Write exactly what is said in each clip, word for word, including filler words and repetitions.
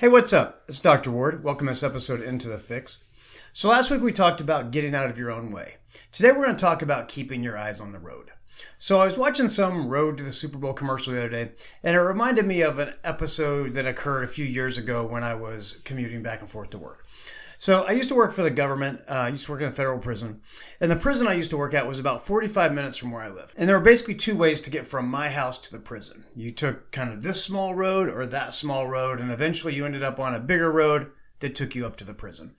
Hey, what's up? It's Doctor Ward. Welcome to this episode of Into the Fix. So last week we talked about getting out of your own way. Today we're going to talk about keeping your eyes on the road. So I was watching some Road to the Super Bowl commercial the other day, and it reminded me of an episode that occurred a few years ago when I was commuting back and forth to work. So I used to work for the government. Uh, I used to work in a federal prison. And the prison I used to work at was about forty-five minutes from where I live. And there were basically two ways to get from my house to the prison. You took kind of this small road or that small road, and eventually you ended up on a bigger road that took you up to the prison.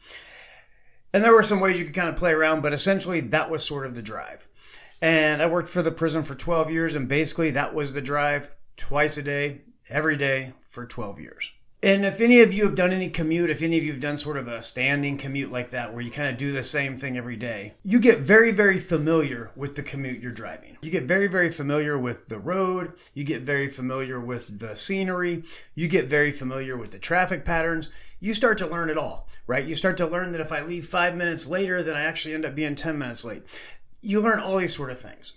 And there were some ways you could kind of play around, but essentially that was sort of the drive. And I worked for the prison for twelve years, and basically that was the drive twice a day, every day for twelve years. And if any of you have done any commute, if any of you have done sort of a standing commute like that, where you kind of do the same thing every day, you get very, very familiar with the commute you're driving. You get very, very familiar with the road. You get very familiar with the scenery. You get very familiar with the traffic patterns. You start to learn it all, right? You start to learn that if I leave five minutes later, then I actually end up being ten minutes late. You learn all these sort of things.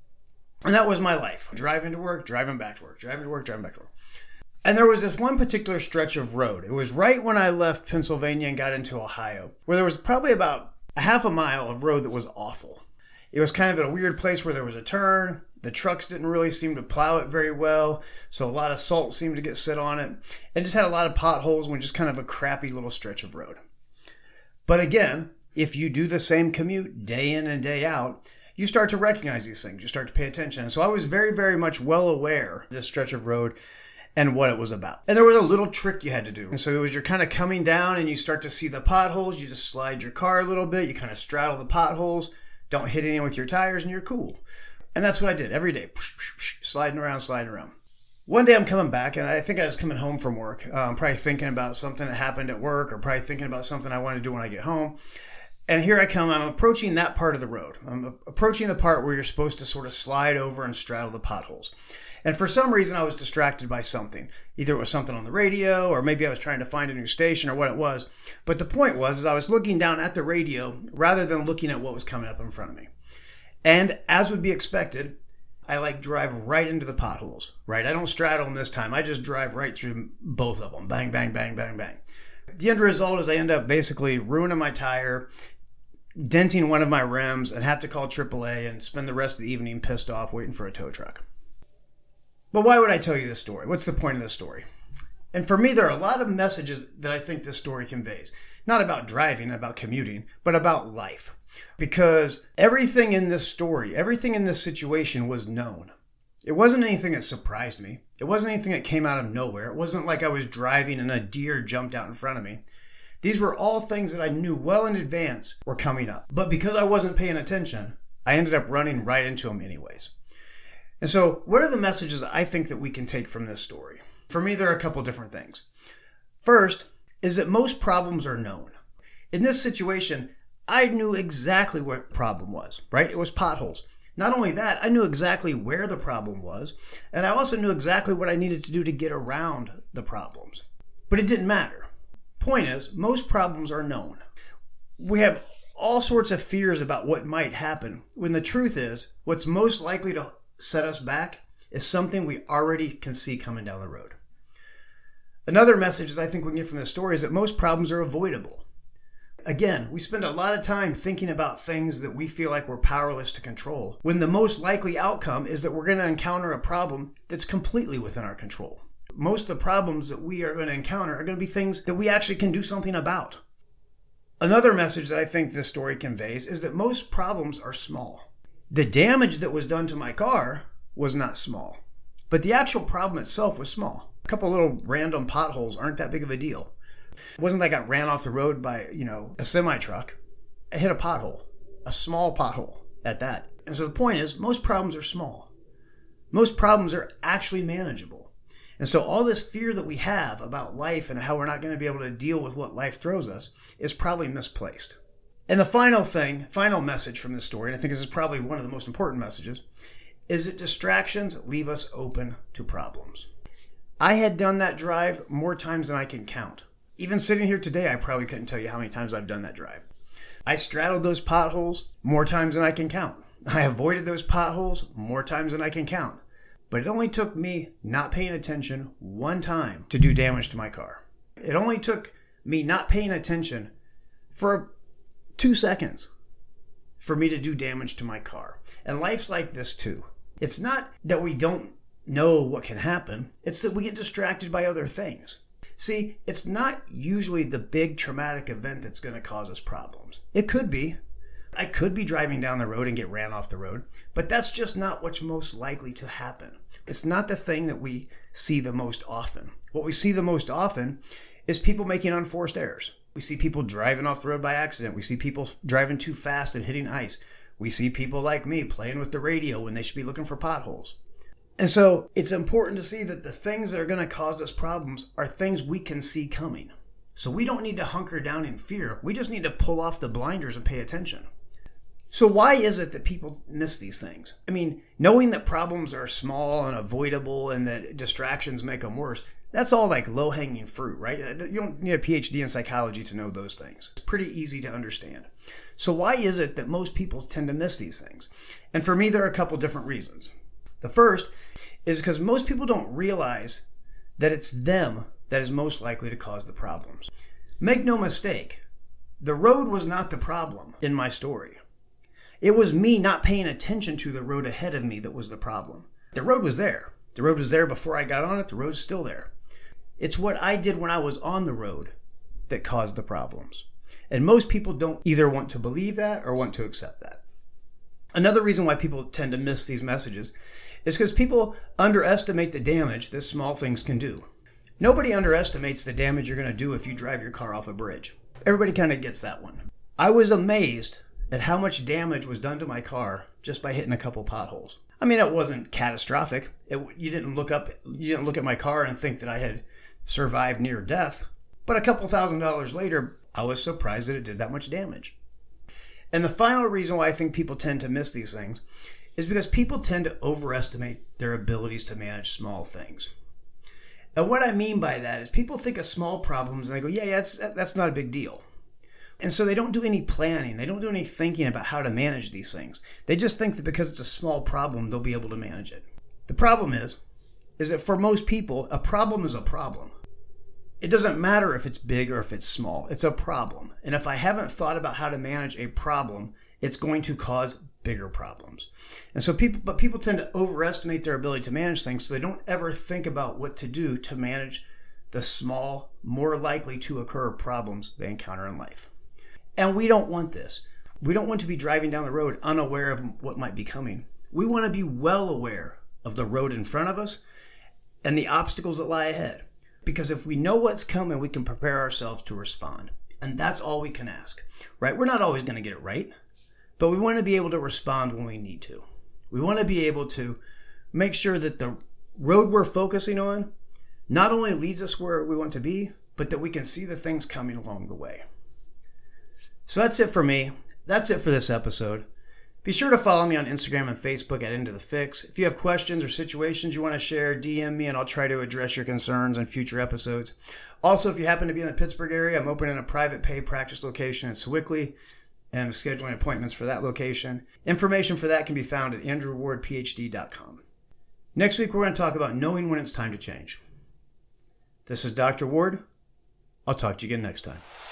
And that was my life. Driving to work, driving back to work, driving to work, driving back to work. And there was this one particular stretch of road. It was right when I left Pennsylvania and got into Ohio, where there was probably about a half a mile of road that was awful. It was kind of at a weird place where there was a turn. The trucks didn't really seem to plow it very well, so a lot of salt seemed to get set on it. And just had a lot of potholes and just kind of a crappy little stretch of road. But again, if you do the same commute day in and day out, you start to recognize these things. You start to pay attention. And so I was very, very much well aware of this stretch of road and what it was about. And there was a little trick you had to do. And so it was you're kind of coming down and you start to see the potholes. You just slide your car a little bit. You kind of straddle the potholes. Don't hit any with your tires and you're cool. And that's what I did every day. Sliding around, sliding around. One day I'm coming back and I think I was coming home from work. Um, probably thinking about something that happened at work or probably thinking about something I want to do when I get home. And here I come. I'm approaching that part of the road. I'm approaching the part where you're supposed to sort of slide over and straddle the potholes. And for some reason, I was distracted by something. Either it was something on the radio, or maybe I was trying to find a new station or what it was. But the point was, is I was looking down at the radio rather than looking at what was coming up in front of me. And as would be expected, I like drive right into the potholes, right? I don't straddle them this time. I just drive right through both of them. Bang, bang, bang, bang, bang. The end result is I end up basically ruining my tire, denting one of my rims, and have to call triple A and spend the rest of the evening pissed off waiting for a tow truck. But why would I tell you this story? What's the point of this story? And for me, there are a lot of messages that I think this story conveys. Not about driving, about commuting, but about life. Because everything in this story, everything in this situation was known. It wasn't anything that surprised me. It wasn't anything that came out of nowhere. It wasn't like I was driving and a deer jumped out in front of me. These were all things that I knew well in advance were coming up. But because I wasn't paying attention, I ended up running right into them anyways. And so what are the messages that I think that we can take from this story? For me, there are a couple different things. First is that most problems are known. In this situation, I knew exactly what the problem was, right? It was potholes. Not only that, I knew exactly where the problem was, and I also knew exactly what I needed to do to get around the problems. But it didn't matter. Point is, most problems are known. We have all sorts of fears about what might happen, when the truth is, what's most likely to set us back is something we already can see coming down the road. Another message that I think we can get from this story is that most problems are avoidable. Again, we spend a lot of time thinking about things that we feel like we're powerless to control, when the most likely outcome is that we're going to encounter a problem that's completely within our control. Most of the problems that we are going to encounter are going to be things that we actually can do something about. Another message that I think this story conveys is that most problems are small. The damage that was done to my car was not small, but the actual problem itself was small. A couple little random potholes aren't that big of a deal. It wasn't like I ran off the road by, you know, a semi-truck. I hit a pothole, a small pothole at that. And so the point is, most problems are small. Most problems are actually manageable. And so all this fear that we have about life and how we're not going to be able to deal with what life throws us is probably misplaced. And the final thing, final message from this story, and I think this is probably one of the most important messages, is that distractions leave us open to problems. I had done that drive more times than I can count. Even sitting here today, I probably couldn't tell you how many times I've done that drive. I straddled those potholes more times than I can count. I avoided those potholes more times than I can count. But it only took me not paying attention one time to do damage to my car. It only took me not paying attention for two seconds for me to do damage to my car. And life's like this too. It's not that we don't know what can happen. It's that we get distracted by other things. See, it's not usually the big traumatic event that's going to cause us problems. It could be. I could be driving down the road and get ran off the road, but that's just not what's most likely to happen. It's not the thing that we see the most often. What we see the most often is people making unforced errors. We see people driving off the road by accident. We see people driving too fast and hitting ice. We see people like me playing with the radio when they should be looking for potholes. And so it's important to see that the things that are going to cause us problems are things we can see coming. So we don't need to hunker down in fear. We just need to pull off the blinders and pay attention. So why is it that people miss these things? I mean, knowing that problems are small and avoidable and that distractions make them worse, that's all like low-hanging fruit, right? You don't need a P H D in psychology to know those things. It's pretty easy to understand. So why is it that most people tend to miss these things? And for me, there are a couple different reasons. The first is because most people don't realize that it's them that is most likely to cause the problems. Make no mistake, the road was not the problem in my story. It was me not paying attention to the road ahead of me that was the problem. The road was there. The road was there before I got on it. The road's still there. It's what I did when I was on the road that caused the problems. And most people don't either want to believe that or want to accept that. Another reason why people tend to miss these messages is because people underestimate the damage that small things can do. Nobody underestimates the damage you're going to do if you drive your car off a bridge. Everybody kind of gets that one. I was amazed at how much damage was done to my car just by hitting a couple potholes. I mean, it wasn't catastrophic. It, you didn't look up, you didn't look at my car and think that I had survived near death. But a couple thousand dollars later, I was surprised that it did that much damage. And the final reason why I think people tend to miss these things is because people tend to overestimate their abilities to manage small things. And what I mean by that is people think of small problems and they go, yeah, yeah, that's, that's not a big deal. And so they don't do any planning. They don't do any thinking about how to manage these things. They just think that because it's a small problem, they'll be able to manage it. The problem is, is that for most people, a problem is a problem. It doesn't matter if it's big or if it's small. It's a problem. And if I haven't thought about how to manage a problem, it's going to cause bigger problems. And so people, but people tend to overestimate their ability to manage things, so they don't ever think about what to do to manage the small, more likely to occur problems they encounter in life. And we don't want this. We don't want to be driving down the road unaware of what might be coming. We want to be well aware of the road in front of us and the obstacles that lie ahead. Because if we know what's coming, we can prepare ourselves to respond. And that's all we can ask, right? We're not always going to get it right, but we want to be able to respond when we need to. We want to be able to make sure that the road we're focusing on not only leads us where we want to be, but that we can see the things coming along the way. So that's it for me. That's it for this episode. Be sure to follow me on Instagram and Facebook at Into the Fix. If you have questions or situations you want to share, D M me and I'll try to address your concerns in future episodes. Also, if you happen to be in the Pittsburgh area, I'm opening a private pay practice location in Sewickley and I'm scheduling appointments for that location. Information for that can be found at andrew ward p h d dot com. Next week, we're going to talk about knowing when it's time to change. This is Doctor Ward. I'll talk to you again next time.